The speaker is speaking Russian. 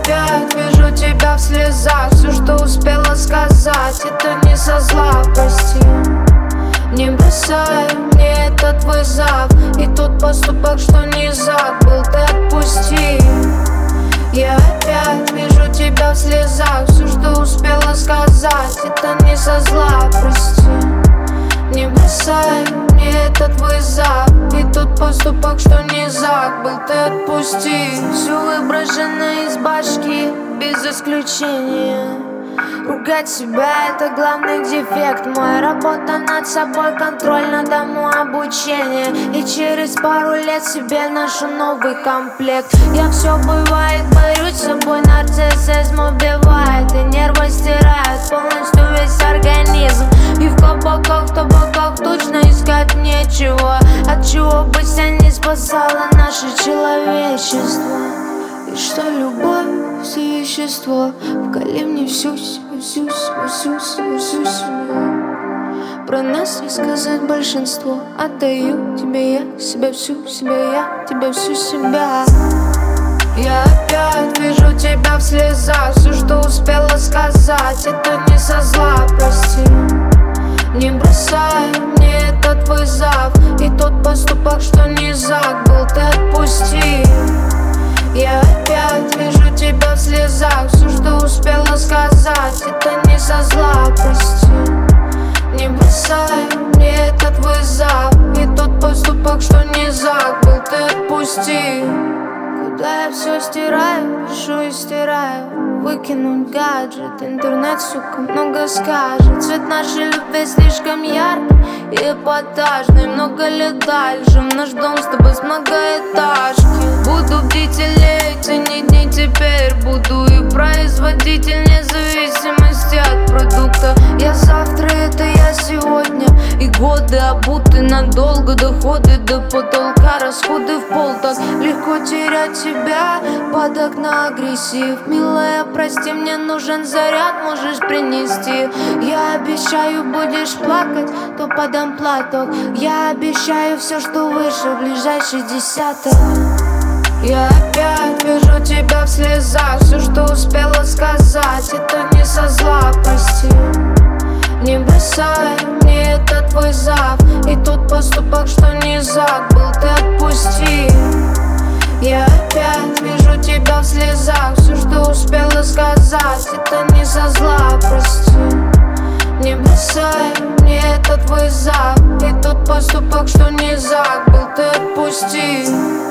опять вижу тебя в слезах. Все, что успела сказать, это не со зла, прости. Не бросай мне этот вызов, и тот поступок, что не забыл, ты отпусти. Я опять вижу тебя в слезах. Все, что успела сказать, это не со зла, прости. Не бросай мне этот вызов, и тот поступок, что не забыл, ты отпусти. Все выброшено из башки, без исключения. Ругать себя — это главный дефект мой. Работа над собой, контроль над обучение. И через пару лет себе ношу новый комплект. Я все бывает, борюсь с собой, нарциссизм убивает. И нервы стирает полностью весь организм. И в кабаках точно искать нечего. От чего бы себя не спасало наше человечество. И что любовь, все вещество, вкали мне всю себя. Про нас не сказать большинство. Отдаю тебе я себя, всю себя я, тебя всю себя. Я опять вижу тебя в слезах. Все, что успела сказать, это не со зла, прости. Не бросай мне этот вызов, и тот поступок, что не забыл, ты отпусти. Я опять вижу тебя в слезах. Все, что успела сказать, это не со зла, прости. Не бросай мне этот вызов, и тот поступок, что не забыл, ты отпусти. Куда я все стираю, пишу и стираю. Выкинуть гаджет, интернет, сука, много скажет. Цвет нашей любви слишком яркий и эпатажный. Много лет дальше наш дом с тобой с многоэтажки. Буду бдительнее, ценить не теперь буду. И производитель вне зависимости от продукта. Я завтра, это я сегодня. И годы обуты надолго, доходы до потолка, расходы в пол. Так легко терять тебя под окна агрессив. Милая, прости, мне нужен заряд, можешь принести. Я обещаю, будешь плакать, то подам платок. Я обещаю все, что выше в ближайший десяток. Я опять вижу тебя в слезах. Все, что успела сказать, это не со зла, прости. Не бросай мне этот вызов, и тот поступок, что не забыл, ты отпусти. Я опять вижу тебя в слезах. Все, что успела сказать, это не со зла, прости. Не бросай мне этот вызов, и тот поступок, что не забыл, ты отпусти.